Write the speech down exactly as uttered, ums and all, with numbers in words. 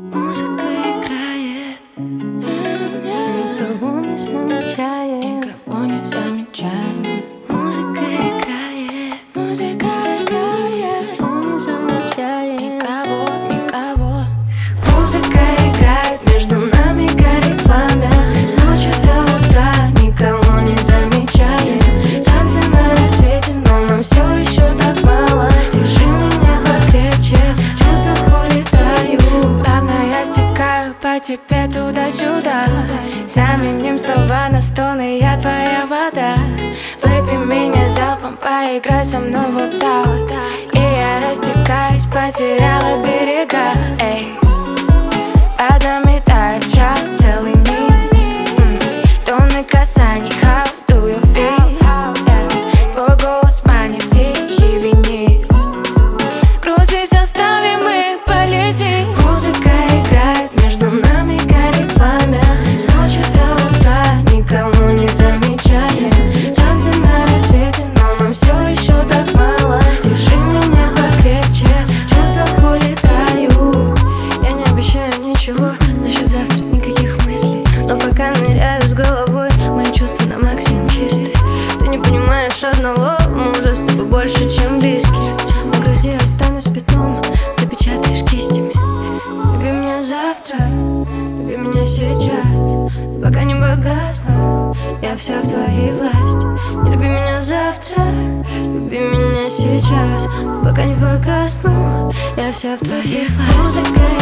Музыка играет, никого не замечает, никого не замечаем. Музыка играет, Музыка играет, никого не замечает, никого, никого. Музыка играет, между нами горит пламя. С ночи до утра никого не замечает. Танцы на рассвете, но нам все еще так мало. Держи меня покрепче, в чувствах улетаю. Плавно я стекаю по тебе туда-сюда. Заменим слова на стоны, я твоя вода. Выпей меня залпом, поиграй со мной вот так. И я растекаюсь, потеряла берега. Эй, под нами тает шаг, целый мир. М, Тонны касаний, how do you feel? Yeah. Твой голос манит, тихий винит. Грусть весь оставим и полетим. Музыка играет, между нами горит пламя. С ночи до утра никого не замечает. Танцы на рассвете, но нам все еще так мало. Держи меня покрепче, в чувствах улетаю. Я не обещаю ничего насчет завтра, никаких мыслей, но пока ныряю с головой, мои чувства на максимум чистые. Ты не понимаешь одного, мы уже с тобой больше, чем близкие. На груди останусь пятном, запечатаешь кистями. Люби меня завтра, люби меня сейчас, пока не погасну, я вся в твоей власти. Не люби меня завтра, люби меня сейчас, пока не погасну, я вся в твоей власти. Музыка